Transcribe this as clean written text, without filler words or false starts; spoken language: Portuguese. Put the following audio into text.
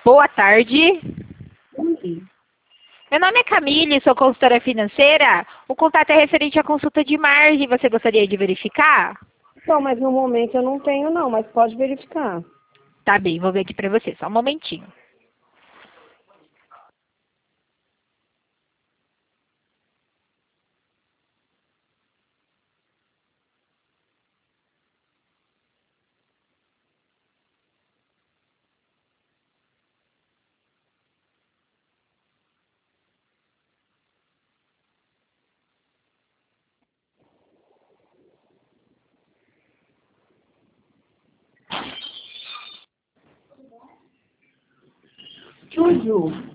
Boa tarde. Oi. Meu nome é Camille, sou consultora financeira. O contato é referente à consulta de margem. Você gostaria de verificar? Então, mas no momento eu não tenho não, mas pode verificar. Tá bem, vou ver aqui para você. Só um momentinho. Juju.